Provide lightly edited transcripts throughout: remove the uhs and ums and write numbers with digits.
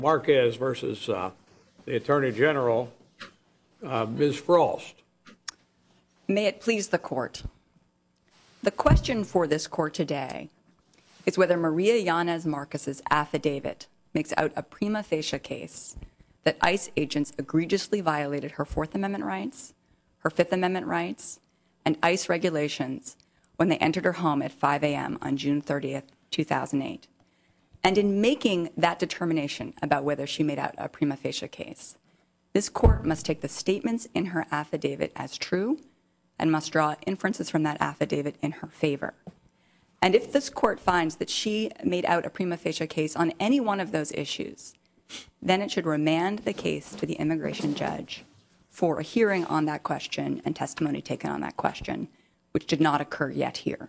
Marquez versus the Attorney General, Ms. Frost. May it please the court. The question for this court today is whether Maria Yanez Marquez's affidavit makes out a prima facie case that ICE agents egregiously violated her Fourth Amendment rights, her Fifth Amendment rights, and ICE regulations when they entered her home at 5 a.m. on June 30th, 2008. And in making that determination about whether she made out a prima facie case, this court must take the statements in her affidavit as true and must draw inferences from that affidavit in her favor. And if this court finds that she made out a prima facie case on any one of those issues, then it should remand the case to the immigration judge for a hearing on that question and testimony taken on that question, which did not occur yet here.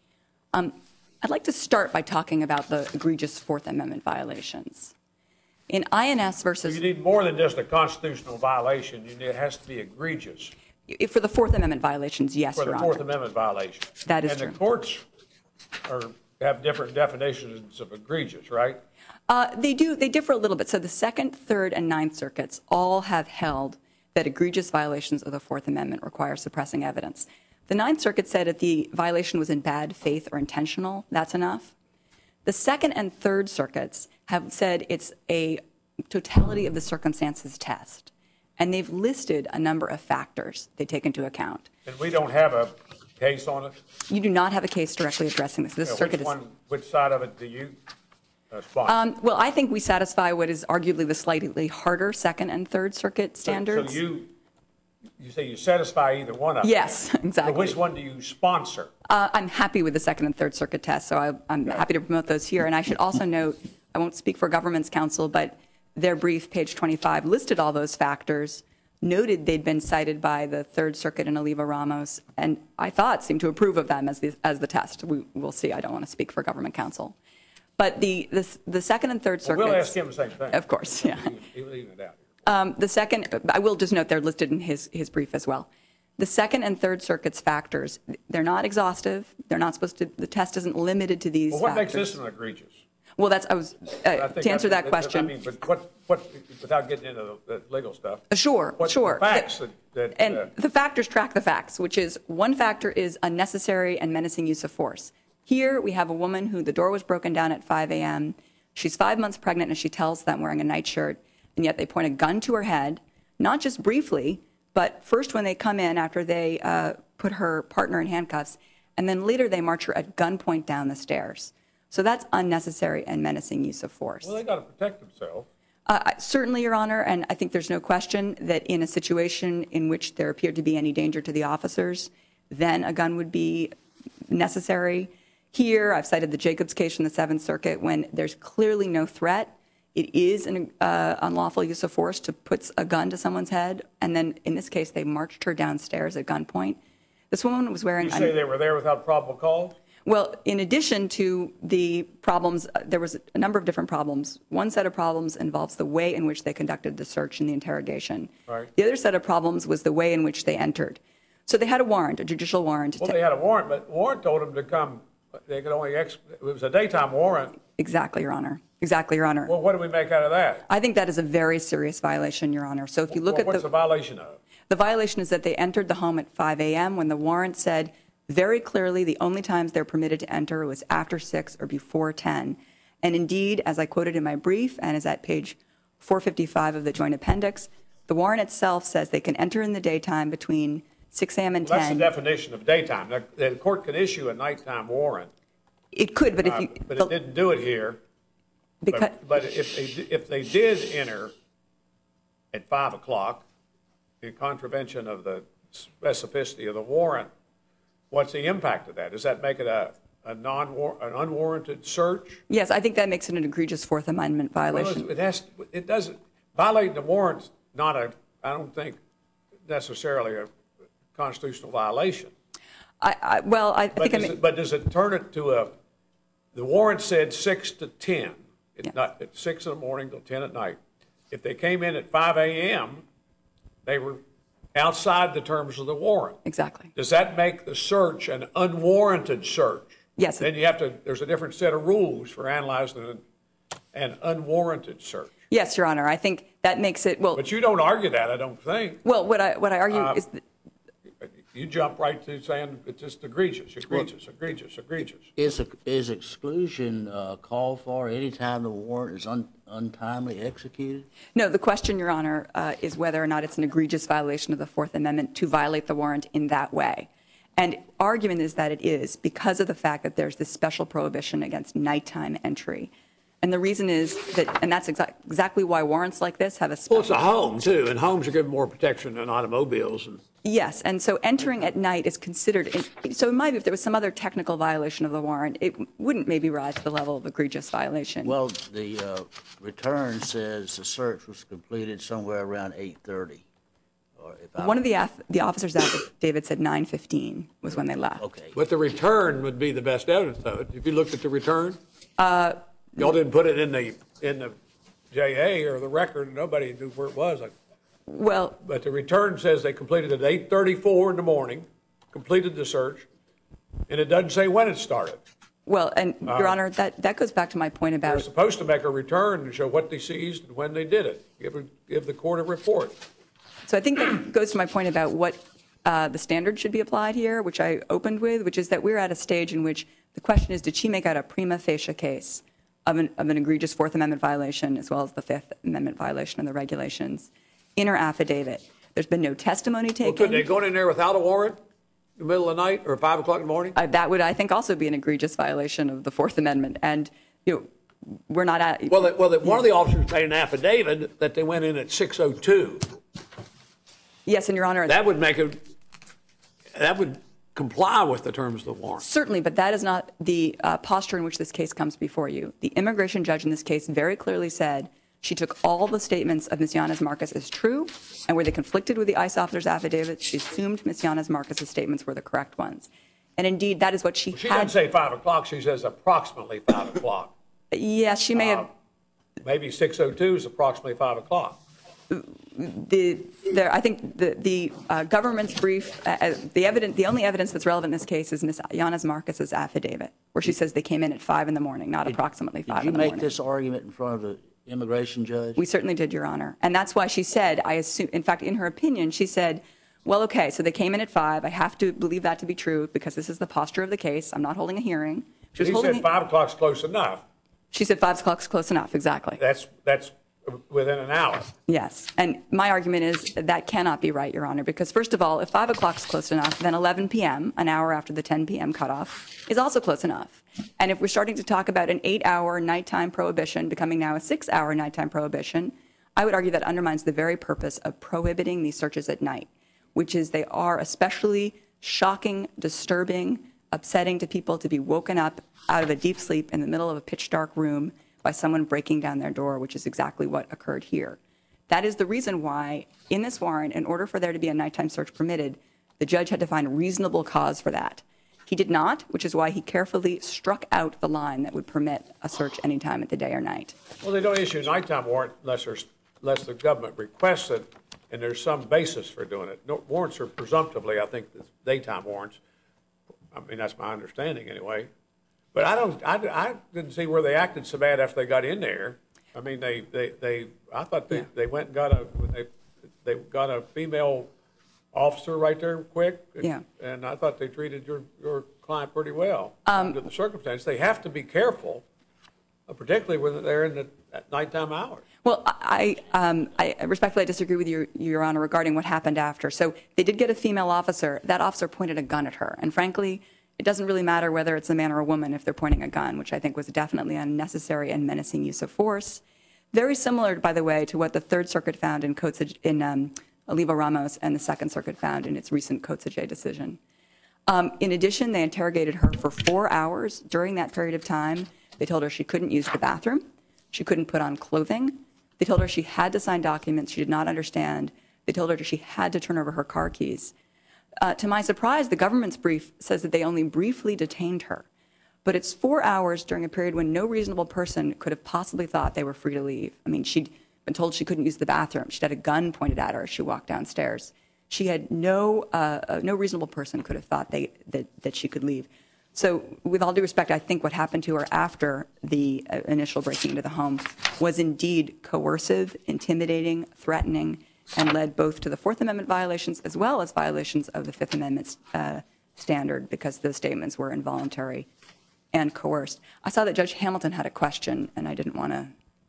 I'd like to start by talking about the egregious Fourth Amendment violations. In INS versus... You need more than just a constitutional violation. It has to be egregious. For the Fourth Amendment violations, yes, Your Honor. For the Fourth Amendment violation. That is true. And the courts have different definitions of egregious, right? They do. They differ a little bit. So the Second, Third, and Ninth Circuits all have held that egregious violations of the Fourth Amendment require suppressing evidence. The Ninth Circuit said if the violation was in bad faith or intentional, that's enough. The Second and Third Circuits have said it's a totality of the circumstances test, and they've listed a number of factors they take into account. And we don't have a case on it? You do not have a case directly addressing this. Which side of it do you sponsor? Well, I think we satisfy what is arguably the slightly harder Second and Third Circuit standards. So you say you satisfy either one of them? Yes, exactly. So which one do you sponsor? I'm happy with the Second and Third Circuit test, so I'm happy to promote those here. And I should also note, I won't speak for Government's Counsel, but their brief, page 25, listed all those factors, noted they'd been cited by the Third Circuit and Oliva Ramos, and I thought seemed to approve of them as the test. We'll see. I don't want to speak for Government Counsel. But the Second and Third Circuits... We'll ask him the same thing. Of course, yeah. He'll even it out. The second, I will just note they're listed in his brief as well. The Second and Third Circuit's factors, they're not exhaustive. They're not supposed to, the test isn't limited to these what factors. Makes this an egregious? Well, to answer that question. I mean, but what, without getting into the legal stuff. Sure. The facts and the factors track the facts, which is one factor is unnecessary and menacing use of force. Here we have a woman who the door was broken down at 5 a.m. She's 5 months pregnant and she tells them wearing a nightshirt, and yet they point a gun to her head, not just briefly, but first when they come in after they put her partner in handcuffs, and then later they march her at gunpoint down the stairs. So that's unnecessary and menacing use of force. Well, they got to protect themselves. Certainly, Your Honor, and I think there's no question that in a situation in which there appeared to be any danger to the officers, then a gun would be necessary. Here, I've cited the Jacobs case from the Seventh Circuit when there's clearly no threat. It is an unlawful use of force to put a gun to someone's head, and then in this case, they marched her downstairs at gunpoint. This woman was wearing... You say they were there without probable cause? Well, in addition to the problems, there was a number of different problems. One set of problems involves the way in which they conducted the search and the interrogation. Right. The other set of problems was the way in which they entered. So they had a warrant, a judicial warrant. Well, they had a warrant, but the warrant told them to come. They could only... It was a daytime warrant. Exactly, Your Honor. Exactly, Your Honor. Well, what do we make out of that? I think that is a very serious violation, Your Honor. So if you look at what's the violation of? The violation is that they entered the home at 5 a.m. when the warrant said very clearly the only times they're permitted to enter was after 6 or before 10. And indeed, as I quoted in my brief and is at page 455 of the joint appendix, the warrant itself says they can enter in the daytime between 6 a.m. and 10. That's the definition of daytime. The court could issue a nighttime warrant. It could, but if you... But it didn't do it here. But if they did enter at 5 o'clock, in contravention of the specificity of the warrant, what's the impact of that? Does that make it an unwarranted search? Yes, I think that makes it an egregious Fourth Amendment violation. Well, it doesn't... Violating the warrant's not I don't think, necessarily a constitutional violation. But does it turn it to the warrant said 6 to 10. It's not at 6 in the morning till 10 at night. If they came in at 5 a.m., they were outside the terms of the warrant. Exactly. Does that make the search an unwarranted search? Yes. Then there's a different set of rules for analyzing an unwarranted search. Yes, Your Honor. I think that makes it, well. But you don't argue that, I don't think. Well, what I argue is that, you jump right to saying it's just egregious. Is exclusion called for any time the warrant is untimely executed? no, the question, Your Honor, is whether or not it's an egregious violation of the Fourth Amendment to violate the warrant in that way. And argument is that it is because of the fact that there's this special prohibition against nighttime entry. And the reason is that, and that's exactly why warrants like this have a special. Well, it's a home, too, and homes are given more protection than automobiles. Yes, and so entering at night is considered, so it might be if there was some other technical violation of the warrant, it wouldn't maybe rise to the level of egregious violation. Well, the return says the search was completed somewhere around 8:30. One of the officers affidavit said 9:15 was when they left. Okay. But the return would be the best evidence of it. If you looked at the return, y'all didn't put it in the JA or the record. Nobody knew where it was. Well, but the return says they completed it at 8:34 in the morning, completed the search, and it doesn't say when it started. Well, and Your Honor, that goes back to my point about. They're supposed to make a return to show what they seized and when they did it. Give the court a report. So I think that goes to my point about what the standard should be applied here, which I opened with, which is that we're at a stage in which the question is, did she make out a prima facie case of an egregious Fourth Amendment violation as well as the Fifth Amendment violation of the regulations in her affidavit? There's been no testimony taken. Well, could they go in there without a warrant in the middle of the night or 5 o'clock in the morning? That would, I think, also be an egregious violation of the Fourth Amendment. And, we're not at. Well, one of the officers made an affidavit that they went in at 6:02. Yes, and Your Honor. That would comply with the terms of the warrant. Certainly, but that is not the posture in which this case comes before you. The immigration judge in this case very clearly said she took all the statements of Ms. Yanez Marcus as true, and where they conflicted with the ICE officer's affidavit, she assumed Ms. Yanez Marcus's statements were the correct ones. And indeed, that is what she had. She didn't say 5 o'clock. She says approximately 5 o'clock. Yes, she may have. Maybe 6:02 is approximately 5 o'clock. I think the government's brief, the only evidence that's relevant in this case is Ms. Yanez Marcus's affidavit, where she says they came in at 5 in the morning, not approximately 5 in the morning. Did you make this argument in front of the immigration judge? We certainly did, Your Honor. And that's why she said, I assume, in fact, in her opinion, she said, well, okay, so they came in at 5. I have to believe that to be true because this is the posture of the case. I'm not holding a hearing. She said 5 o'clock's close enough. She said 5 o'clock's close enough, exactly. That's within an hour. Yes. And my argument is that cannot be right, Your Honor, because first of all, if 5 o'clock's close enough, then 11 p.m., an hour after the 10 p.m. cutoff, is also close enough. And if we're starting to talk about an 8-hour nighttime prohibition becoming now a 6-hour nighttime prohibition, I would argue that undermines the very purpose of prohibiting these searches at night, which is they are especially shocking, disturbing, upsetting to people to be woken up out of a deep sleep in the middle of a pitch dark room by someone breaking down their door, which is exactly what occurred here. That is the reason why, in this warrant, in order for there to be a nighttime search permitted, the judge had to find reasonable cause for that. He did not, which is why he carefully struck out the line that would permit a search any time of the day or night. Well, they don't issue a nighttime warrant unless the government requests it and there's some basis for doing it. No, warrants are presumptively, I think, the daytime warrants. I mean, that's my understanding anyway. But I didn't see where they acted so bad after they got in there. I mean, I thought they went and got a female officer right there quick. Yeah. And I thought they treated your client pretty well under the circumstances. They have to be careful, particularly when they're in the nighttime hours. Well, I respectfully disagree with you, Your Honor, regarding what happened after. So they did get a female officer. That officer pointed a gun at her. And frankly, it doesn't really matter whether it's a man or a woman if they're pointing a gun, which I think was definitely unnecessary and menacing use of force. Very similar, by the way, to what the Third Circuit found in Oliva Ramos and the Second Circuit found in its recent Kotzege decision. In addition, they interrogated her for 4 hours. During that period of time, they told her she couldn't use the bathroom. She couldn't put on clothing. They told her she had to sign documents she did not understand. They told her she had to turn over her car keys. To my surprise, the government's brief says that they only briefly detained her. But it's 4 hours during a period when no reasonable person could have possibly thought they were free to leave. I mean, she'd been told she couldn't use the bathroom. She'd had a gun pointed at her as she walked downstairs. She had no reasonable person could have thought that she could leave. So with all due respect, I think what happened to her after the initial breaking into the home was indeed coercive, intimidating, threatening, and led both to the Fourth Amendment violations as well as violations of the Fifth Amendment standard, because those statements were involuntary and coerced. I saw that Judge Hamilton had a question, and I didn't want to.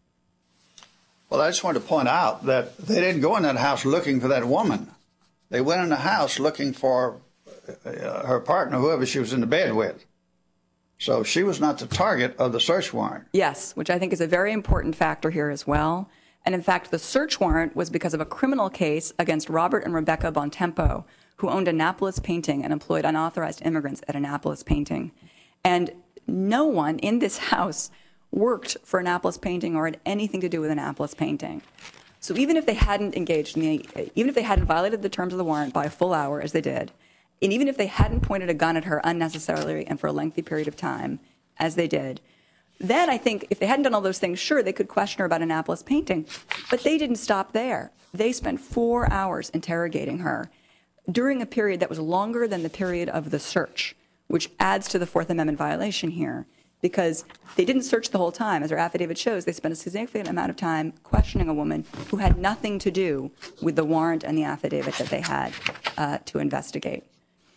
Well, I just wanted to point out that they didn't go in that house looking for that woman. They went in the house looking for her partner, whoever she was in the bed with. So she was not the target of the search warrant. Yes, which I think is a very important factor here as well. And in fact, the search warrant was because of a criminal case against Robert and Rebecca Bontempo, who owned Annapolis Painting and employed unauthorized immigrants at Annapolis Painting. And no one in this house worked for Annapolis Painting or had anything to do with Annapolis Painting. So even if they hadn't engaged in even if they hadn't violated the terms of the warrant by a full hour, as they did, and even if they hadn't pointed a gun at her unnecessarily and for a lengthy period of time, as they did, then I think if they hadn't done all those things, sure, they could question her about Annapolis Painting. But they didn't stop there. They spent 4 hours interrogating her during a period that was longer than the period of the search, which adds to the Fourth Amendment violation here, because they didn't search the whole time. As her affidavit shows, they spent a significant amount of time questioning a woman who had nothing to do with the warrant and the affidavit that they had to investigate.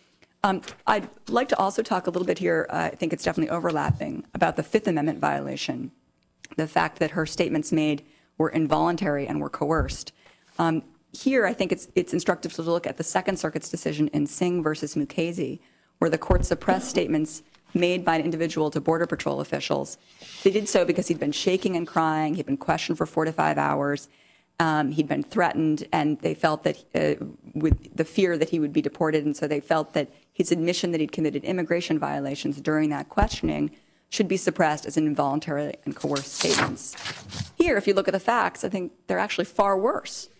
I'd like to also talk a little bit here, I think it's definitely overlapping, about the Fifth Amendment violation, the fact that her statements made were involuntary and were coerced. Here, I think it's instructive to look at the Second Circuit's decision in Singh versus Mukasey, where the court suppressed statements made by an individual to Border Patrol officials. They did so because he'd been shaking and crying, he'd been questioned for 4 to 5 hours, he'd been threatened, and they felt that with the fear that he would be deported, and so they felt that his admission that he'd committed immigration violations during that questioning should be suppressed as involuntary and coerced statements. Here, if you look at the facts, I think they're actually far worse.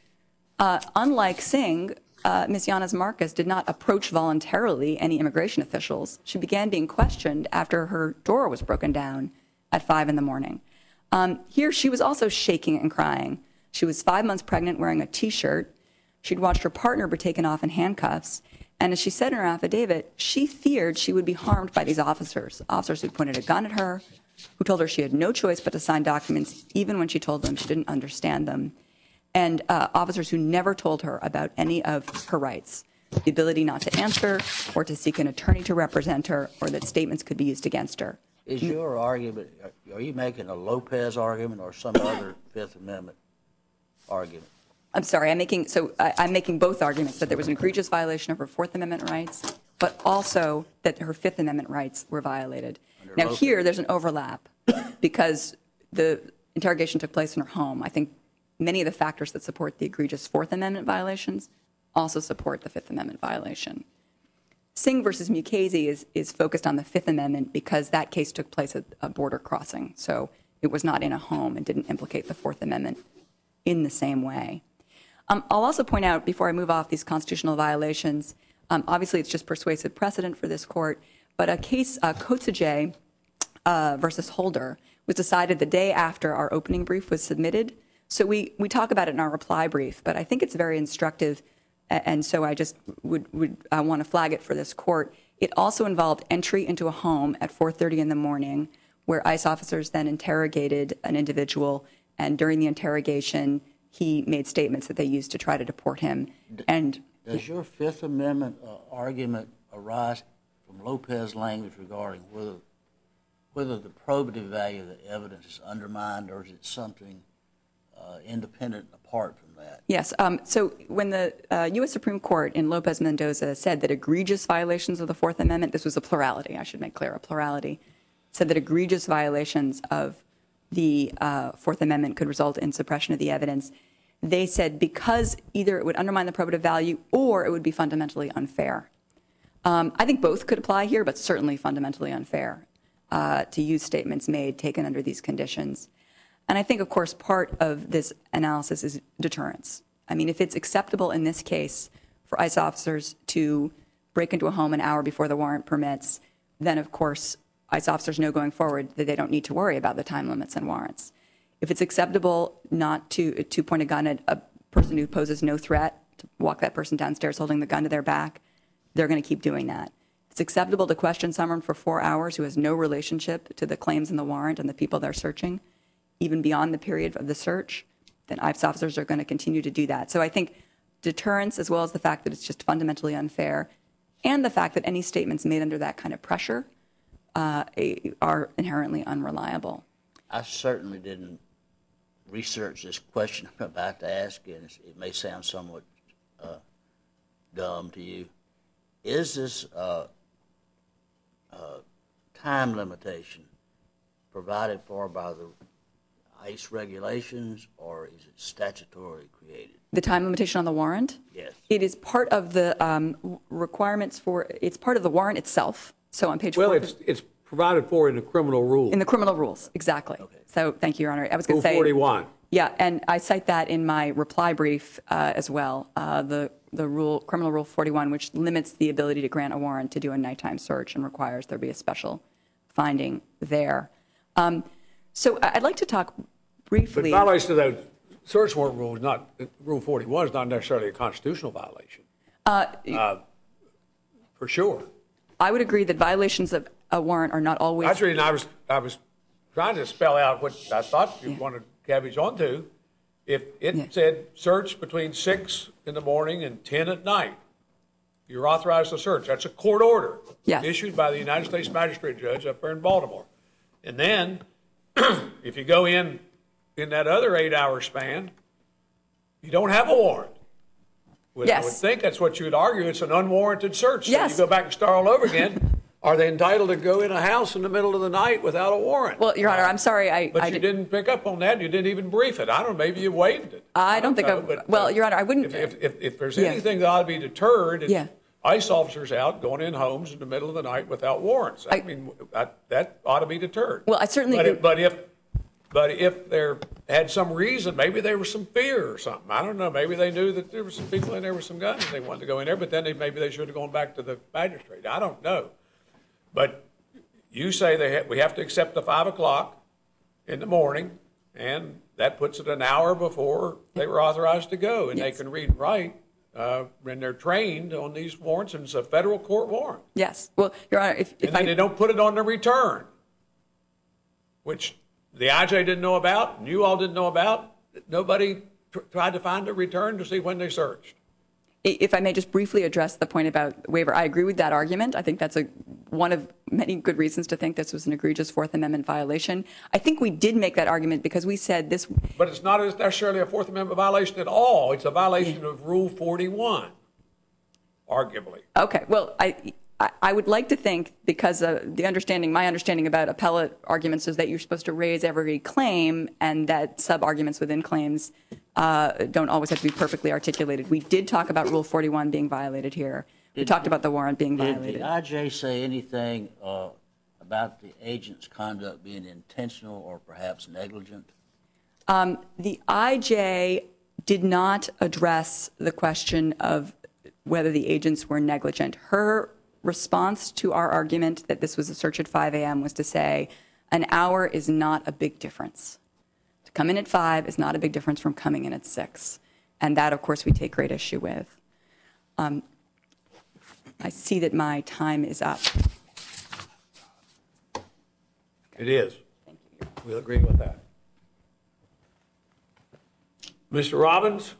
Unlike Singh, Ms. Yanez Marcus did not approach voluntarily any immigration officials. She began being questioned after her door was broken down at 5 in the morning. Here, she was also shaking and crying. She was 5 months pregnant, wearing a T-shirt. She'd watched her partner be taken off in handcuffs. And as she said in her affidavit, she feared she would be harmed by these officers who pointed a gun at her, who told her she had no choice but to sign documents, even when she told them she didn't understand them, and officers who never told her about any of her rights, the ability not to answer or to seek an attorney to represent her, or that statements could be used against her. Is your argument, are you making a Lopez argument or some other Fifth Amendment argument? I'm sorry, I'm making both arguments, that there was an egregious violation of her Fourth Amendment rights, but also that her Fifth Amendment rights were violated. Now here, there's an overlap because the interrogation took place in her home. I think many of the factors that support the egregious Fourth Amendment violations also support the Fifth Amendment violation. Singh versus Mukasey is focused on the Fifth Amendment because that case took place at a border crossing, so it was not in a home and didn't implicate the Fourth Amendment in the same way. I'll also point out, before I move off these constitutional violations, obviously it's just persuasive precedent for this court, but a case, Kotzege versus Holder, was decided the day after our opening brief was submitted. So we talk about it in our reply brief, but I think it's very instructive, and so I just would want to flag it for this court. It also involved entry into a home at 4:30 in the morning, where ICE officers then interrogated an individual, and during the interrogation, he made statements that they used to try to deport him. And does your Fifth Amendment argument arise from Lopez language regarding whether the probative value of the evidence is undermined, or is it something independent apart from that? Yes. So when the U.S. Supreme Court in Lopez-Mendoza said that egregious violations of the Fourth Amendment, this was a plurality, I should make clear, a plurality, said that egregious violations of the Fourth Amendment could result in suppression of the evidence, they said because either it would undermine the probative value or it would be fundamentally unfair. I think both could apply here, but certainly fundamentally unfair to use statements made taken under these conditions. And I think, of course, part of this analysis is deterrence. I mean, if it's acceptable in this case for ICE officers to break into a home an hour before the warrant permits, then, of course, ICE officers know going forward that they don't need to worry about the time limits and warrants. If it's acceptable not to point a gun at a person who poses no threat, to walk that person downstairs holding the gun to their back, they're going to keep doing that. it's acceptable to question someone for 4 hours who has no relationship to the claims in the warrant and the people they're searching, even beyond the period of the search, then ICE officers are going to continue to do that. So I think deterrence, as well as the fact that it's just fundamentally unfair, and the fact that any statements made under that kind of pressure are inherently unreliable. I certainly didn't research this question I'm about to ask you, and it may sound somewhat dumb to you. Is this time limitation provided for by the ICE regulations, or is it statutorily created? The time limitation on the warrant? Yes. It is part of the requirements for, it's part of the warrant itself. So on page Well, 4. it's provided for in the criminal rules. In the criminal rules, exactly. Okay. So thank you, Your Honor. I was going to Rule say. 41. Yeah, and I cite that in my reply brief as well, the criminal rule 41, which limits the ability to grant a warrant to do a nighttime search and requires there be a special finding there. So I'd like to talk briefly. But violation of that search warrant rule is not, Rule 41 is not necessarily a constitutional violation. For sure. I would agree that violations of a warrant are not always. That's the reason I was trying to spell out what I thought you wanted cabbage onto. If it said search between 6 in the morning and 10 at night, you're authorized to search. That's a court order issued by the United States Magistrate Judge up there in Baltimore. And then if you go in that other 8-hour span, you don't have a warrant. I would think that's what you would argue. It's an unwarranted search. Yes. So you go back and start all over again. Are they entitled to go in a house in the middle of the night without a warrant? Well, Your Honor, I'm sorry. But you didn't pick up on that. You didn't even brief it. I don't know. Maybe you waived it. I don't think well, Your Honor, I wouldn't. If there's anything that ought to be deterred, it's ICE officers out going in homes in the middle of the night without warrants. I mean, that ought to be deterred. Well, I certainly But if there had some reason, maybe there was some fear or something. I don't know. Maybe they knew that there were some people in there with some guns and they wanted to go in there, but then maybe they should have gone back to the magistrate. I don't know. But you say we have to accept the 5 o'clock in the morning, and that puts it an hour before they were authorized to go, and they can read and write, and they're trained on these warrants, and it's a federal court warrant. Yes. Well, Your Honor, if then they don't put it on the return, which the IJ didn't know about, and you all didn't know about. Nobody tried to find a return to see when they searched. If I may just briefly address the point about waiver, I agree with that argument. I think that's one of many good reasons to think this was an egregious Fourth Amendment violation. I think we did make that argument because we said this. But it's not necessarily a Fourth Amendment violation at all. It's a violation of Rule 41, arguably. Okay. Well, I would like to think, because my understanding about appellate arguments is that you're supposed to raise every claim and that sub-arguments within claims don't always have to be perfectly articulated. We did talk about Rule 41 being violated here. We talked about the warrant being violated. Did the IJ say anything about the agent's conduct being intentional or perhaps negligent? The IJ did not address the question of whether the agents were negligent. Her response to our argument that this was a search at 5 a.m. was to say an hour is not a big difference. To come in at 5 is not a big difference from coming in at 6. And that, of course, we take great issue with. I see that my time is up. It is. Thank you. We'll agree with that. Mr. Robbins?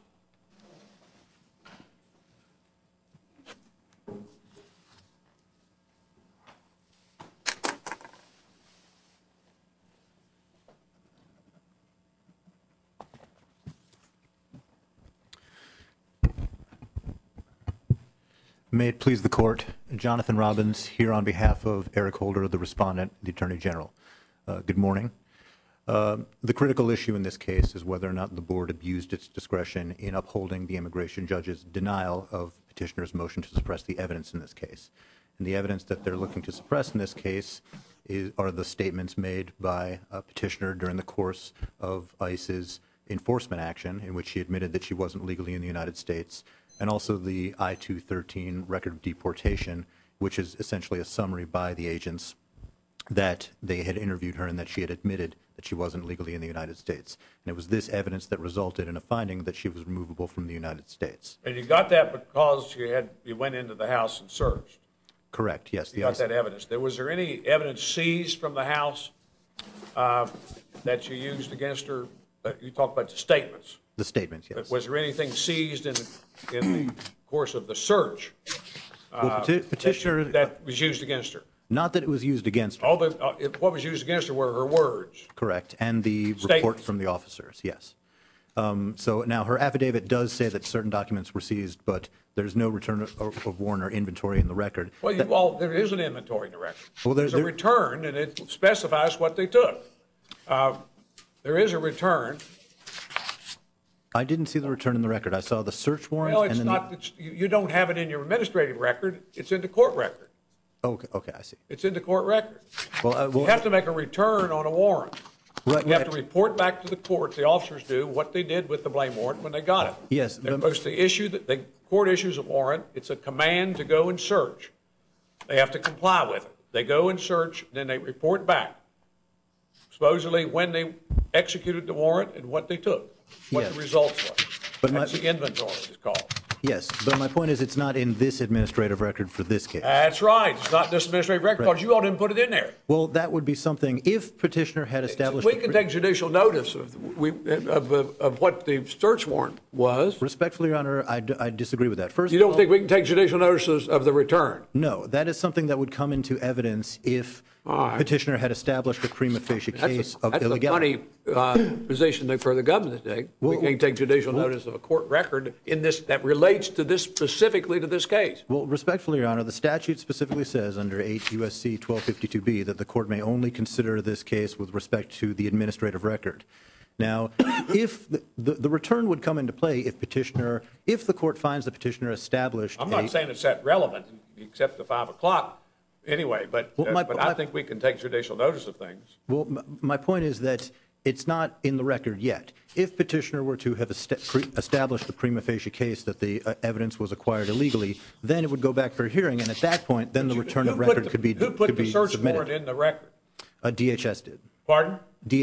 May it please the court, Jonathan Robbins here on behalf of Eric Holder, the respondent, the Attorney General. Good morning. The critical issue in this case is whether or not the board abused its discretion in upholding the immigration judge's denial of petitioner's motion to suppress the evidence in this case. And the evidence that they're looking to suppress in this case are the statements made by a petitioner during the course of ICE's enforcement action, in which she admitted that she wasn't legally in the United States, and also the I-213 record of deportation, which is essentially a summary by the agents that they had interviewed her and that she had admitted that she wasn't legally in the United States. And it was this evidence that resulted in a finding that she was removable from the United States. And you got that because you went into the house and searched? Correct, yes. You got that evidence. Was there any evidence seized from the house that you used against her? You talked about the statements. The statements, yes. Was there anything seized in the course of the search Petitioner, that was used against her? not that it was used against her. What was used against her were her words. Correct, and the report Statements. from the officers, yes. So now her affidavit does say that certain documents were seized, but there's no return of warrant or inventory in the record. Well, there is an inventory in the record. Well, There's a return, and it specifies what they took. There is a return. I didn't see the return in the record. I saw the search warrant. Well, it's not. You don't have it in your administrative record. It's in the court record. Okay, I see. It's in the court record. Well, You have to make a return on a warrant. Right, You have to report back to the court, the officers do, what they did with the blame warrant when they got it. Yes. They're supposed to issue, the court issues a warrant. It's a command to go and search. They have to comply with it. They go and search, then they report back, supposedly when they executed the warrant and what they took, what Yes. the results were. But That's the inventory, it's called. Yes, but my point is it's not in this administrative record for this case. That's right. It's not this administrative record because you all didn't put it in there. Well, that would be something if petitioner had established. We can take judicial notice of what the search warrant was. Respectfully, Your Honor, I disagree with that. First, You don't think we can take judicial notice of the return? No, that is something that would come into evidence if petitioner had established a prima facie case of illegality. That's a funny position for the government to take. We can't take judicial notice of a court record in this that relates to this, specifically to this case. Well, respectfully, Your Honor, the statute specifically says under 8 U.S.C. 1252b that the court may only consider this case with respect to the administrative record. Now, if the return would come into play if the court finds the petitioner established. I'm not saying it's that relevant, except the 5 o'clock anyway, but I think we can take judicial notice of things. Well, my point is that it's not in the record yet. If petitioner were to have established the prima facie case that the evidence was acquired illegally, then it would go back for a hearing, and at that point, then the return of record could be submitted. Who put the search warrant in the record? DHS did. Pardon?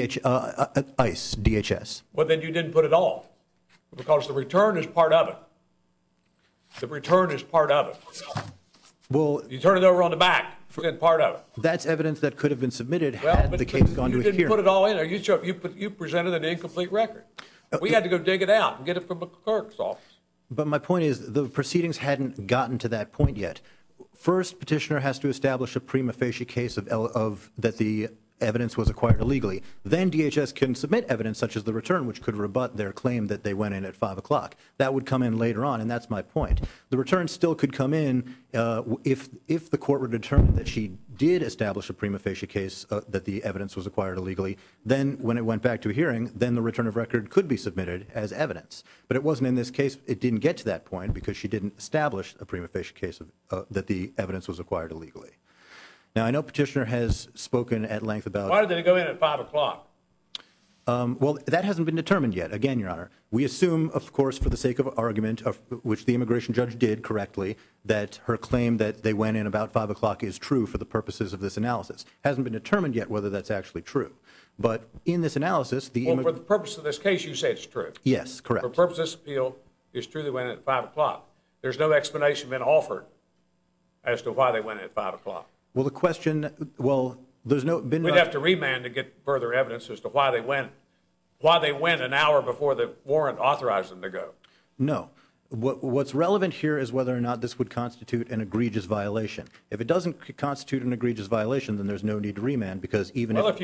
ICE, DHS. Well, then you didn't put it all, because the return is part of it. The return is part of it. Well, you turn it over on the back, then part of it. That's evidence that could have been submitted had the case gone to a hearing. You didn't put it all in there. You presented an incomplete record. We had to go dig it out and get it from the clerk's office. But my point is the proceedings hadn't gotten to that point yet. First, petitioner has to establish a prima facie case of that the evidence was acquired illegally. Then DHS can submit evidence such as the return, which could rebut their claim that they went in at 5 o'clock. That would come in later on, and that's my point. The return still could come in if the court were to determine that she did establish a prima facie case that the evidence was acquired illegally. Then when it went back to a hearing, then the return of record could be submitted as evidence. But it wasn't in this case. It didn't get to that point because she didn't establish a prima facie case that the evidence was acquired illegally. Now, I know petitioner has spoken at length about. Why did they go in at 5 o'clock? Well, that hasn't been determined yet. Again, Your Honor, we assume, of course, for the sake of argument, which the immigration judge did correctly, that her claim that they went in about 5 o'clock is true for the purposes of this analysis. Hasn't been determined yet whether that's actually true. But in this analysis, for the purpose of this case, you say it's true. Yes, correct. For the purpose of this appeal, it's true they went in at 5 o'clock. There's no explanation been offered as to why they went in at 5 o'clock. Well, the question, there's no been. We'd have to remand to get further evidence as to why they went an hour before the warrant authorized them to go. No. What's relevant here is whether or not this would constitute an egregious violation. If it doesn't constitute an egregious violation, then there's no need to remand because even if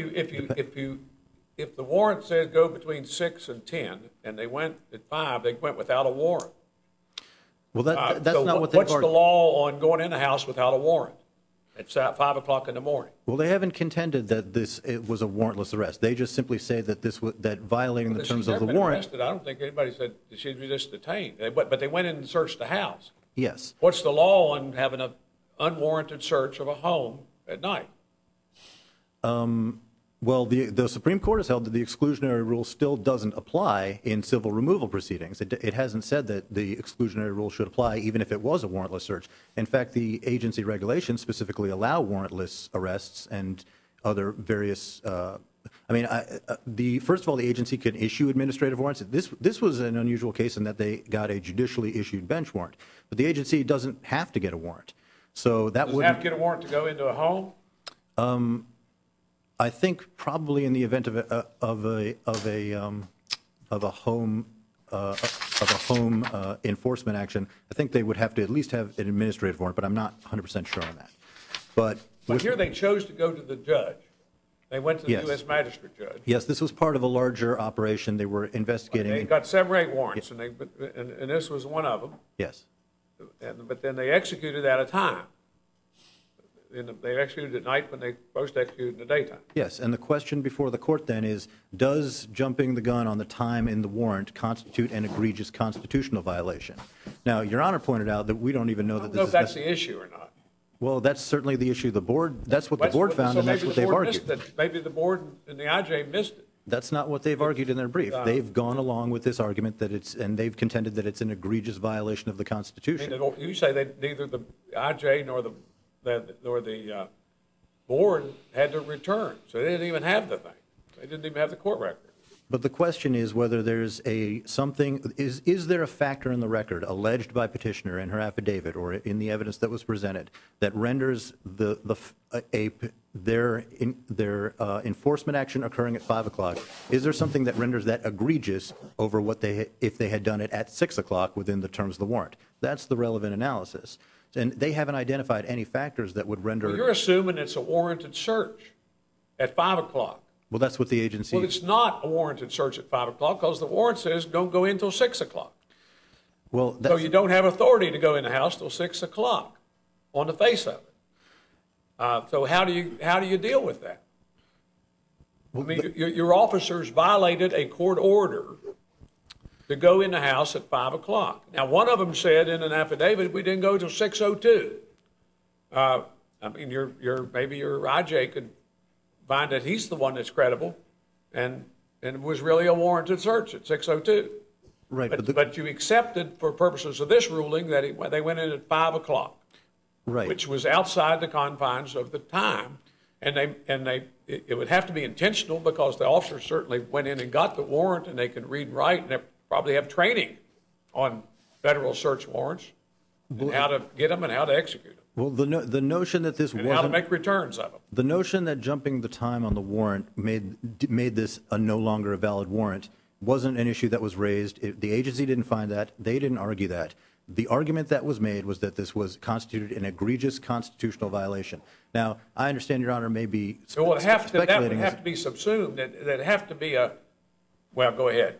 the warrant says go between 6 and 10 and they went at 5, they went without a warrant. Well, that's not what they've What's the law on going in a house without a warrant? It's at 5 o'clock in the morning. Well, they haven't contended that it was a warrantless arrest. They just simply say that that violating the terms of the warrant. Arrested. I don't think anybody said she was just detained. But they went in and searched the house. Yes. What's the law on having an unwarranted search of a home at night? Well, the Supreme Court has held that the exclusionary rule still doesn't apply in civil removal proceedings. It hasn't said that the exclusionary rule should apply even if it was a warrantless search. In fact, the agency regulations specifically allow warrantless arrests and other various. First of all, the agency can issue administrative warrants. This was an unusual case in that they got a judicially issued bench warrant, but the agency doesn't have to get a warrant. So that Does it would have to get a warrant to go into a home? I think probably in the event of a home enforcement action, I think they would have to at least have an administrative warrant, but I'm not 100% sure on that. But Here they chose to go to the judge. They went to the Yes. U.S. Magistrate Judge. yes, this was part of a larger operation. They were investigating. They got 7 or 8 warrants, and this was one of them. Yes. But then they executed at a time. They executed at night when they supposed to execute in the daytime. Yes, and the question before the court then is, does jumping the gun on the time in the warrant constitute an egregious constitutional violation? Now, Your Honor pointed out that we don't even know I that don't know this if is that's the issue or not. well, that's certainly the issue. The board, that's what the board found, and that's what they've argued. Maybe the board and the IJ missed it. That's not what they've argued in their brief. They've gone along with this argument that and they've contended that it's an egregious violation of the Constitution. You say that neither the IJ nor the board had to return, so they didn't even have the thing. They didn't even have the court record. But the question is whether there's is there a factor in the record alleged by petitioner in her affidavit or in the evidence that was presented that renders their enforcement action occurring at 5 o'clock? Is there something that renders that egregious over if they had done it at 6 o'clock within the terms of the warrant? That's the relevant analysis. And they haven't identified any factors that would render. Well, you're assuming it's a warranted search at 5 o'clock. Well, that's what the agency. Well, it's not a warranted search at 5 o'clock because the warrant says don't go in till 6 o'clock. Well, so you don't have authority to go in the house till 6 o'clock on the face of it. So how do you deal with that? Well, I mean, your officers violated a court order to go in the house at 5 o'clock. Now, one of them said in an affidavit we didn't go till 6:02. I mean, maybe your IJ could find that he's the one that's credible, and it was really a warranted search at 6:02. Right, but you accepted for purposes of this ruling that they went in at 5 o'clock, right, which was outside the confines of the time, and it would have to be intentional because the officers certainly went in and got the warrant, and they can read and write, and they probably have training on federal search warrants and how to get them and how to execute them. Well, the notion that this wasn't how to make returns of them. The notion that jumping the time on the warrant made this no longer a valid warrant wasn't an issue that was raised. The agency didn't find that. They didn't argue that. The argument that was made was that this was constituted an egregious constitutional violation. Now, I understand Your Honor may be speculating. That would have to be subsumed. That'd have to be well, go ahead.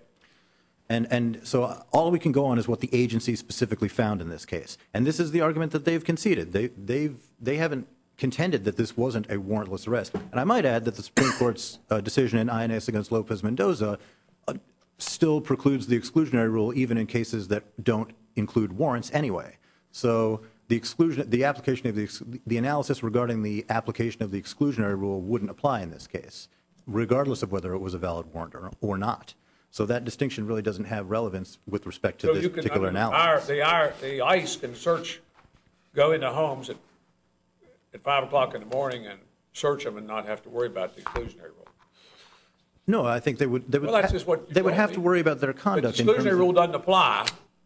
And so all we can go on is what the agency specifically found in this case. And this is the argument that they've conceded. They haven't contended that this wasn't a warrantless arrest. And I might add that the Supreme Court's decision in INS against Lopez-Mendoza still precludes the exclusionary rule even in cases that don't include warrants anyway. So the application of the analysis regarding the application of the exclusionary rule wouldn't apply in this case, regardless of whether it was a valid warrant or not. So that distinction really doesn't have relevance with respect to this particular analysis. The ICE can go into homes at 5 o'clock in the morning and search them and not have to worry about the exclusionary rule. No, I think they would that's just what they would have to worry about their conduct. But the exclusionary rule doesn't apply.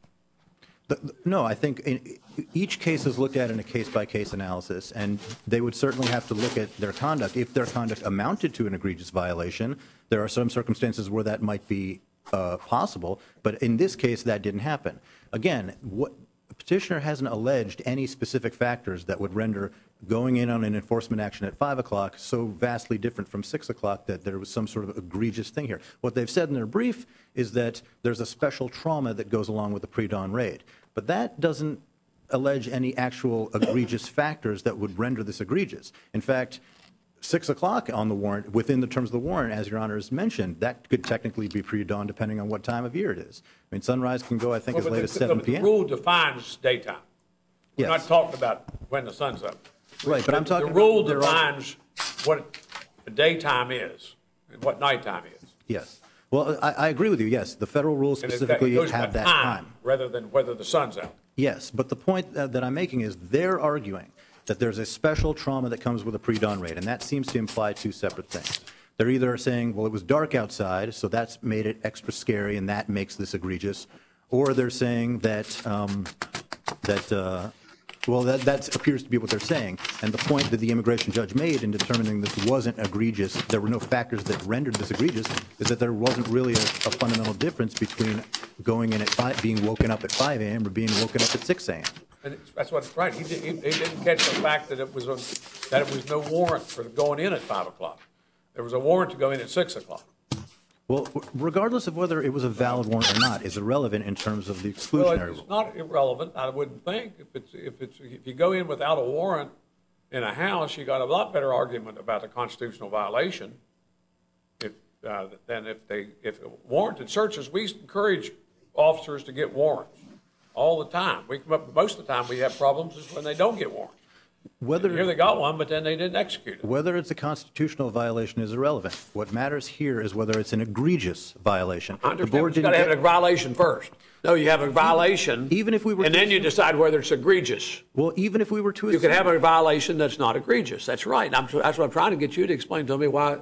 No, I think each case is looked at in a case-by-case analysis, and they would certainly have to look at their conduct. If their conduct amounted to an egregious violation, there are some circumstances where that might be possible, but in this case, that didn't happen. Again, the petitioner hasn't alleged any specific factors that would render going in on an enforcement action at 5 o'clock so vastly different from 6 o'clock that there was some sort of egregious thing here. What they've said in their brief is that there's a special trauma that goes along with the pre-dawn raid, but that doesn't allege any actual egregious factors that would render this egregious. In fact, 6 o'clock on the warrant, within the terms of the warrant, as Your Honor has mentioned, that could technically be pre-dawn depending on what time of year it is. I mean, sunrise can go, I think, as late as 7 p.m. The rule defines daytime. We're not talking about when the sun's up. Right, but I'm talking about... The rule defines what the daytime is and what nighttime is. Yes. Well, I agree with you, yes. The federal rules specifically have that time. Rather than whether the sun's out. Yes, but the point that I'm making is they're arguing that there's a special trauma that comes with a pre-dawn raid, and that seems to imply two separate things. They're either saying, well, it was dark outside, so that's made it extra scary, and that makes this egregious, or they're saying that Well, that appears to be what they're saying. And the point that the immigration judge made in determining this wasn't egregious, there were no factors that rendered this egregious, is that there wasn't really a fundamental difference between going in at 5, being woken up at 5 a.m. or being woken up at 6 a.m. And that's what's right. He didn't catch the fact that it was no warrant for going in at 5 o'clock. There was a warrant to go in at 6 o'clock. Well, regardless of whether it was a valid warrant or not, is irrelevant in terms of the exclusionary Well, rule. it's not irrelevant, I wouldn't think. If you go in without a warrant in a house, you got a lot better argument about a constitutional violation. Than if warranted searches, we encourage officers to get warrants all the time. Most of the time we have problems is when they don't get warrants. Here they got one, but then they didn't execute it. Whether it's a constitutional violation is irrelevant. What matters here is whether it's an egregious violation. I understand. You've got to have a violation first. No, you have a violation, even if we were, and then you decide whether it's egregious. Well, even if we were to, you could have a violation that's not egregious. That's right. That's what I'm trying to get you to explain to me why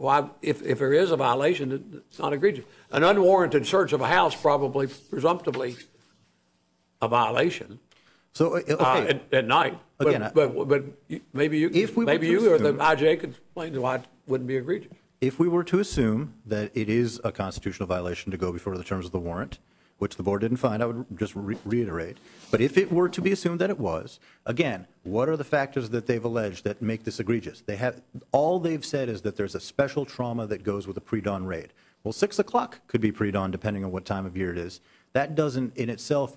if there is a violation, it's not egregious. An unwarranted search of a house probably, presumptively, a violation. So okay. At night, again, but maybe you or the IJ could explain why it wouldn't be egregious. If we were to assume that it is a constitutional violation to go before the terms of the warrant, which the board didn't find, I would just reiterate. But if it were to be assumed that it was, again, what are the factors that they've alleged that make this egregious? All they've said is that there's a special trauma that goes with a pre-dawn raid. Well, 6 o'clock could be pre-dawn depending on what time of year it is. That doesn't in itself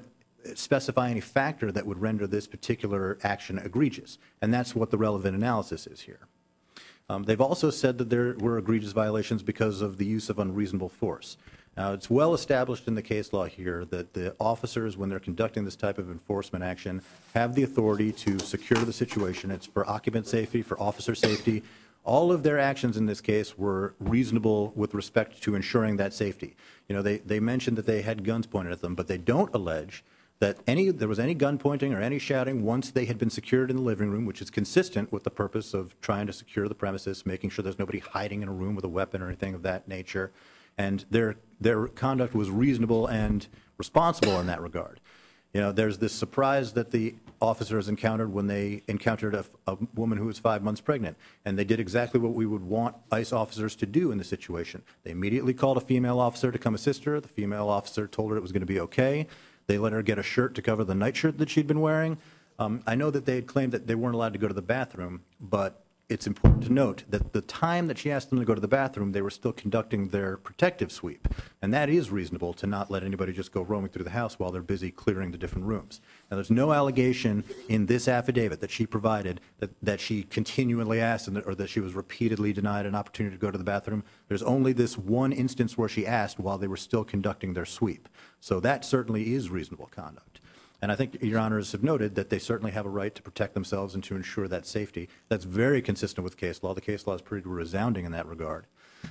specify any factor that would render this particular action egregious. And that's what the relevant analysis is here. They've also said that there were egregious violations because of the use of unreasonable force. Now, it's well established in the case law here that the officers, when they're conducting this type of enforcement action, have the authority to secure the situation. It's for occupant safety, for officer safety. All of their actions in this case were reasonable with respect to ensuring that safety. You know, they mentioned that they had guns pointed at them, but they don't allege that there was any gun pointing or any shouting once they had been secured in the living room, which is consistent with the purpose of trying to secure the premises, making sure there's nobody hiding in a room with a weapon or anything of that nature. And their conduct was reasonable and responsible in that regard. You know, there's this surprise that the officers encountered when they encountered a woman who was 5 months pregnant, and they did exactly what we would want ICE officers to do in the situation. They immediately called a female officer to come assist her. The female officer told her it was going to be okay. They let her get a shirt to cover the nightshirt that she'd been wearing. I know that they had claimed that they weren't allowed to go to the bathroom, but it's important to note that the time that she asked them to go to the bathroom, they were still conducting their protective sweep. And that is reasonable, to not let anybody just go roaming through the house while they're busy clearing the different rooms. Now, there's no allegation in this affidavit that she provided that she continually asked or that she was repeatedly denied an opportunity to go to the bathroom. There's only this one instance where she asked while they were still conducting their sweep. So that certainly is reasonable conduct. And I think Your Honors have noted that they certainly have a right to protect themselves and to ensure that safety. That's very consistent with case law. The case law is pretty resounding in that regard.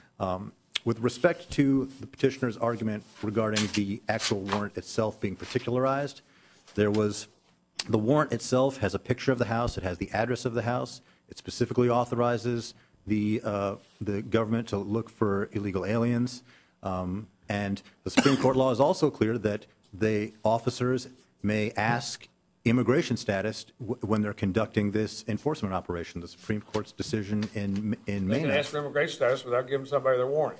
With respect to the petitioner's argument regarding the actual warrant itself being particularized, the warrant itself has a picture of the house. It has the address of the house. It specifically authorizes the government to look for illegal aliens. And the Supreme Court law is also clear that the officers may ask immigration status when they're conducting this enforcement operation. The Supreme Court's decision in Maine. They can ask for immigration status without giving somebody their warrant.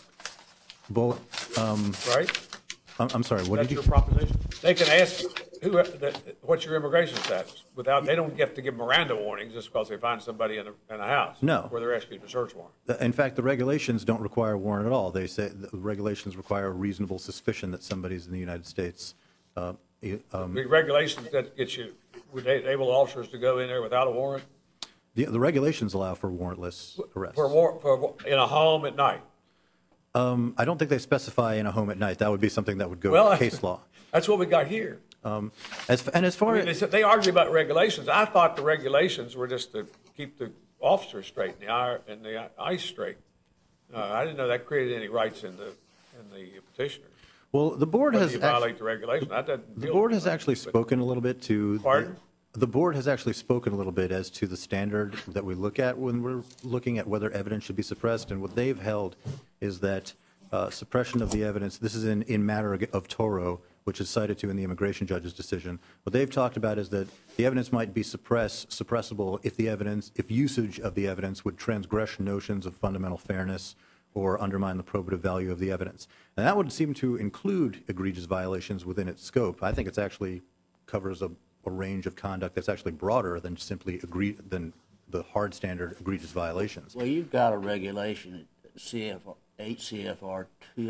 Well, right? I'm sorry. What did you? That's your proposition. They can ask what's your immigration status without. They don't get to give Miranda warnings just because they find somebody in a house. No. Where they're asking for a search warrant. In fact, the regulations don't require a warrant at all. They say the regulations require a reasonable suspicion that somebody's in the United States. The regulations that get you, would they enable officers to go in there without a warrant? The regulations allow for warrantless arrests. In a home at night? I don't think they specify in a home at night. That would be something that would go with case law. That's what we got here. As far as they argue about regulations. I thought the regulations were just to keep the officers straight and the ICE straight. I didn't know that created any rights in the petitioner. Well, the board has violate the regulation. The board has actually spoken a little bit to. Pardon? The board has actually spoken a little bit as to the standard that we look at when we're looking at whether evidence should be suppressed, and what they've held is that suppression of the evidence. This is in matter of Toro, which is cited to in the immigration judge's decision. What they've talked about is that the evidence might be suppressible if usage of the evidence would transgress notions of fundamental fairness or undermine the probative value of the evidence. And that would seem to include egregious violations within its scope. I think it actually covers a range of conduct that's actually broader than simply than the hard standard egregious violations. Well, you've got a regulation at 8 CFR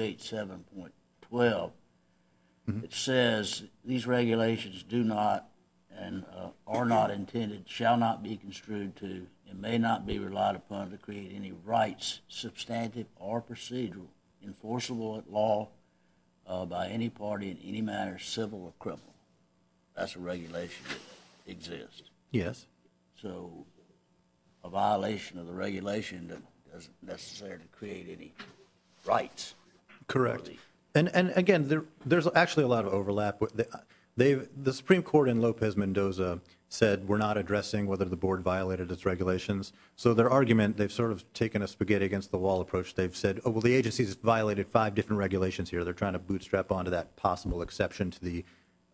287.12. It says these regulations do not and are not intended, shall not be construed to, and may not be relied upon to create any rights, substantive or procedural, enforceable at law by any party in any manner, civil or criminal. That's a regulation that exists. Yes. So a violation of the regulation doesn't necessarily create any rights. Correct. And again, there's actually a lot of overlap. The Supreme Court in Lopez Mendoza said we're not addressing whether the board violated its regulations. So their argument, they've sort of taken a spaghetti against the wall approach. They've said, oh, well, the agency's violated 5 different regulations here. They're trying to bootstrap onto that possible exception to the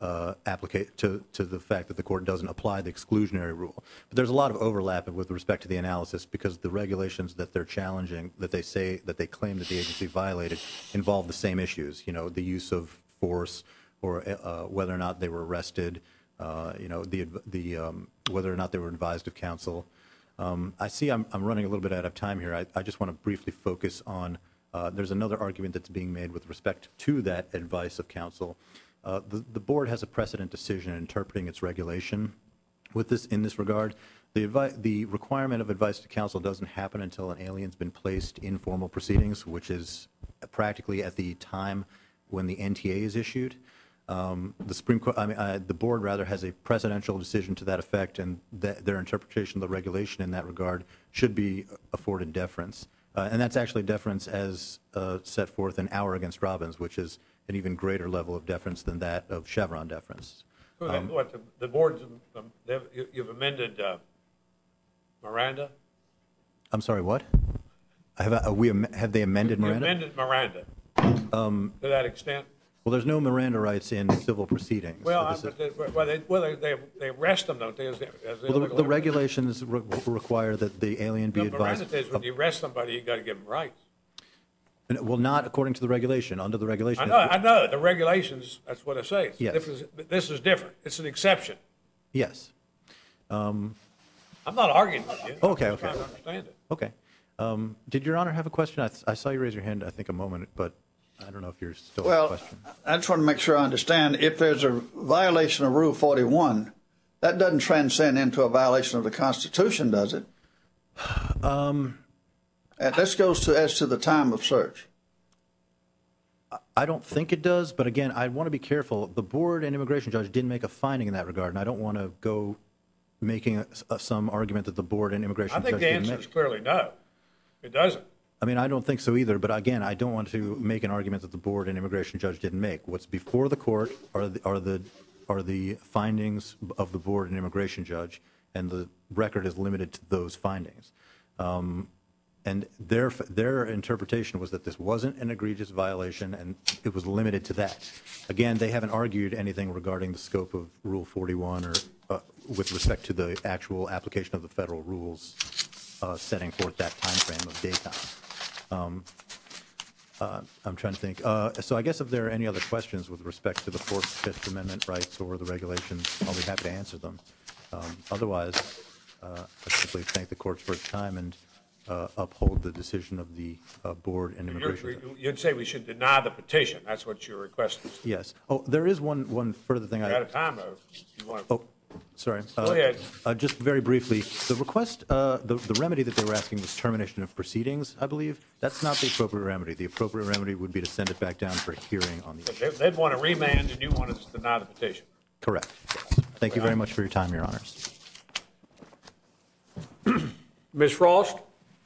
to the fact that the court doesn't apply the exclusionary rule. But there's a lot of overlap with respect to the analysis because the regulations that they're challenging, that they say, that they claim that the agency violated, involve the same issues, you know, the use of force or whether or not they were arrested, you know, whether or not they were advised of counsel. I see I'm running a little bit out of time here. I just want to briefly focus on, there's another argument that's being made with respect to that advice of counsel. The board has a precedent decision in interpreting its regulation in this regard. The requirement of advice to counsel doesn't happen until an alien's been placed in formal proceedings, which is practically at the time when the NTA is issued. The Supreme Court, the board rather, has a precedential decision to that effect, and their interpretation of the regulation in that regard should be afforded deference. And that's actually deference as set forth in Auer against Robbins, which is an even greater level of deference than that of Chevron deference. The board, you've amended Miranda? I'm sorry, what? Have they amended Miranda? You amended Miranda to that extent? Well, there's no Miranda rights in civil proceedings. Well, they arrest them, don't they? The regulations require that the alien be advised. Miranda says when you arrest somebody, you got to give them rights. Well, not according to the regulation. Under the regulation. I know. The regulations, that's what I say. Yes. This is different. It's an exception. Yes. I'm not arguing with you. Okay, I'm trying to understand it. Okay. Did Your Honor have a question? I saw you raise your hand, I think, a moment, but I don't know if you're still have a question. I just want to make sure I understand. If there's a violation of Rule 41, that doesn't transcend into a violation of the Constitution, does it? This goes as to the time of search. I don't think it does, but again, I want to be careful. The board and immigration judge didn't make a finding in that regard, and I don't want to go making some argument that the board and immigration judge didn't make. I think the answer is clearly no. It doesn't. I mean, I don't think so either, but again, I don't want to make an argument that the board and immigration judge didn't make. What's before the court are the findings of the board and immigration judge, and the record is limited to those findings. And their interpretation was that this wasn't an egregious violation, and it was limited to that. Again, they haven't argued anything regarding the scope of Rule 41 or with respect to the actual application of the federal rules setting forth that time frame of daytime. I'm trying to think. So I guess if there are any other questions with respect to the Fourth, Fifth Amendment rights or the regulations, I'll be happy to answer them. Otherwise, I simply thank the court for its time and uphold the decision of the board and immigration. You'd say we should deny the petition. That's what your request is. Yes. Oh, there is one further thing. You're out of time, though. You want to... Oh, sorry. Go ahead. Just very briefly, the request, the remedy that they were asking was termination of proceedings, I believe. That's not the appropriate remedy. The appropriate remedy would be to send it back down for hearing on the issue. They'd want to remand, and you want us to deny the petition. Correct. Yes. Thank you very much for your time, Your Honors. Ms. Frost?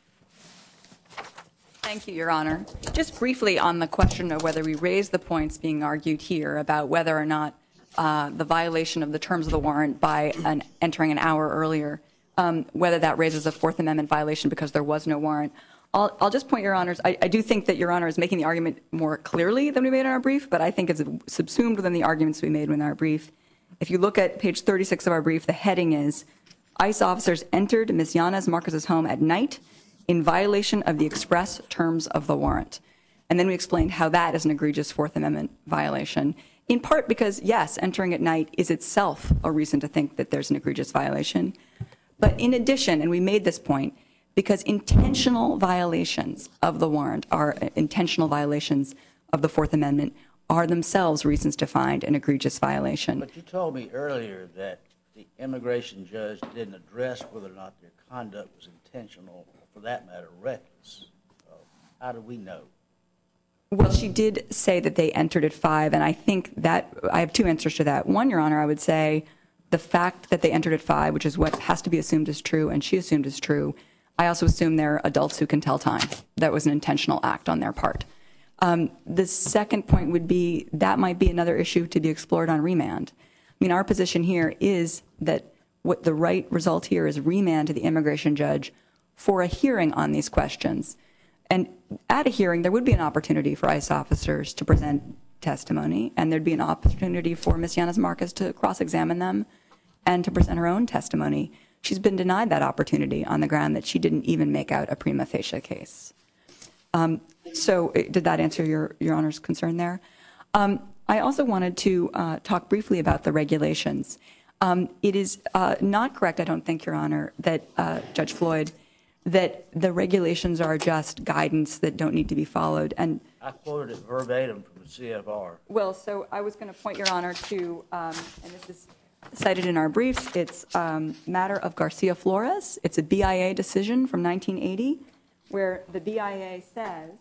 Thank you, Your Honor. Just briefly on the question of whether we raise the points being argued here about whether or not the violation of the terms of the warrant by entering an hour earlier, whether that raises a Fourth Amendment violation because there was no warrant. I'll just point, Your Honors, I do think that Your Honor is making the argument more clearly than we made in our brief, but I think it's subsumed within the arguments we made in our brief. If you look at page 36 of our brief, the heading is, ICE officers entered Ms. Yanez Marquez's home at night in violation of the express terms of the warrant. And then we explained how that is an egregious Fourth Amendment violation, in part because, yes, entering at night is itself a reason to think that there's an egregious violation. But in addition, and we made this point, because intentional violations of the warrant are intentional violations of the Fourth Amendment are themselves reasons to find an egregious violation. But you told me earlier that the immigration judge didn't address whether or not their conduct was intentional, or for that matter, reckless. How do we know? Well, she did say that they entered at 5, and I think that I have two answers to that. One, Your Honor, I would say the fact that they entered at 5, which is what has to be assumed is true, and she assumed is true, I also assume they're adults who can tell time. That was an intentional act on their part. The second point would be that might be another issue to be explored on remand. I mean, our position here is that what the right result here is remand to the immigration judge for a hearing on these questions. And at a hearing, there would be an opportunity for ICE officers to present testimony, and there'd be an opportunity for Ms. Yanez Marquez to cross-examine them and to present her own testimony. She's been denied that opportunity on the ground that she didn't even make out a prima facie case. So did that answer your Honor's concern there? I also wanted to talk briefly about the regulations. It is not correct, I don't think, Your Honor, that Judge Floyd, that the regulations are just guidance that don't need to be followed. And I quoted it verbatim from the CFR. Well, so I was going to point, Your Honor, to, and this is cited in our briefs, it's matter of Garcia Flores. It's a BIA decision from 1980 where the BIA says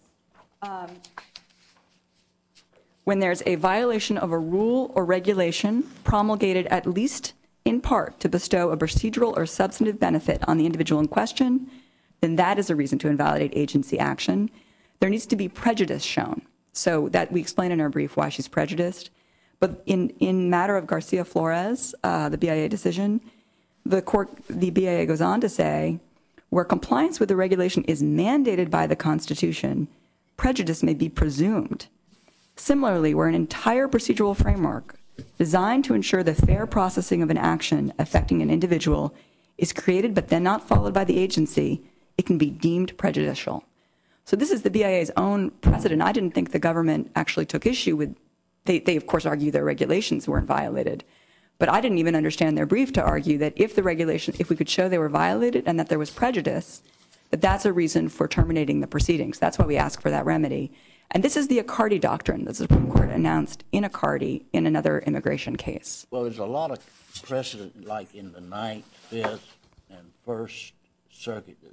when there's a violation of a rule or regulation promulgated at least in part to bestow a procedural or substantive benefit on the individual in question, then that is a reason to invalidate agency action. There needs to be prejudice shown. So that we explain in our brief why she's prejudiced. But in matter of Garcia Flores, the BIA decision, the BIA goes on to say, where compliance with the regulation is mandated by the Constitution, prejudice may be presumed. Similarly, where an entire procedural framework designed to ensure the fair processing of an action affecting an individual is created but then not followed by the agency, it can be deemed prejudicial. So this is the BIA's own precedent. I didn't think the government actually took issue with. They of course argue their regulations weren't violated, but I didn't even understand their brief to argue that if the regulation, if we could show they were violated and that there was prejudice, that that's a reason for terminating the proceedings. That's why we ask for that remedy. And this is the Accardi doctrine that the Supreme Court announced in Accardi in another immigration case. Well, there's a lot of precedent, like in the 9th, 5th, and 1st Circuit that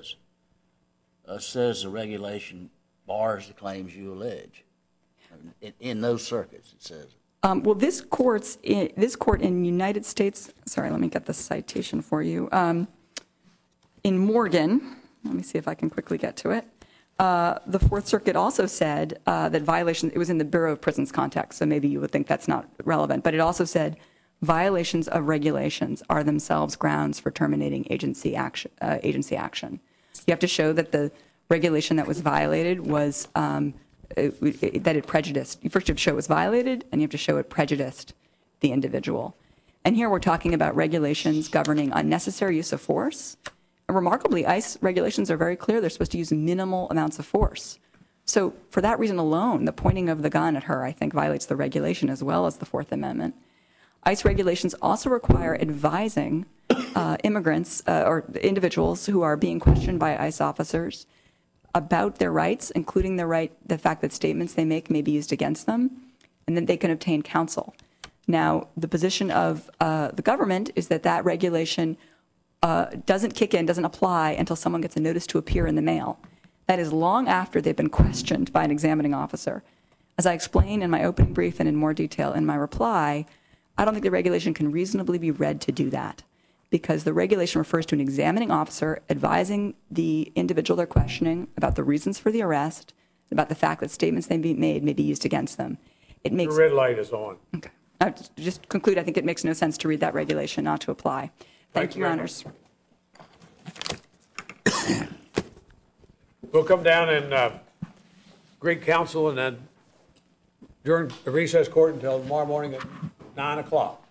says the regulation bars the claims you allege. In those circuits, it says. Well, this court in United States, sorry, let me get the citation for you. In Morgan, let me see if I can quickly get to it. The Fourth Circuit also said that violations, it was in the Bureau of Prisons context, so maybe you would think that's not relevant, but it also said violations of regulations are themselves grounds for terminating agency action. You have to show that the regulation that was violated was that it prejudiced. You first have to show it was violated, and you have to show it prejudiced the individual. And here we're talking about regulations governing unnecessary use of force. And remarkably, ICE regulations are very clear. They're supposed to use minimal amounts of force. So for that reason alone, the pointing of the gun at her, I think, violates the regulation as well as the Fourth Amendment. ICE regulations also require advising immigrants or individuals who are being questioned by ICE officers about their rights, including the fact that statements they make may be used against them, and that they can obtain counsel. Now, the position of the government is that that regulation doesn't kick in, doesn't apply until someone gets a notice to appear in the mail. That is long after they've been questioned by an examining officer. As I explained in my opening brief and in more detail in my reply, I don't think the regulation can reasonably be read to do that, because the regulation refers to an examining officer advising the individual they're questioning about the reasons for the arrest, about the fact that statements they made may be used against them. It makes the red light is on. Okay. I just conclude, I think it makes no sense to read that regulation not to apply. Thank you, Your Honors. We'll come down and greet counsel and then during the recess court until tomorrow morning at 9 o'clock.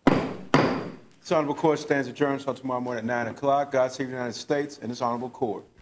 This honorable court stands adjourned until tomorrow morning at 9 o'clock. God save the United States and this honorable court.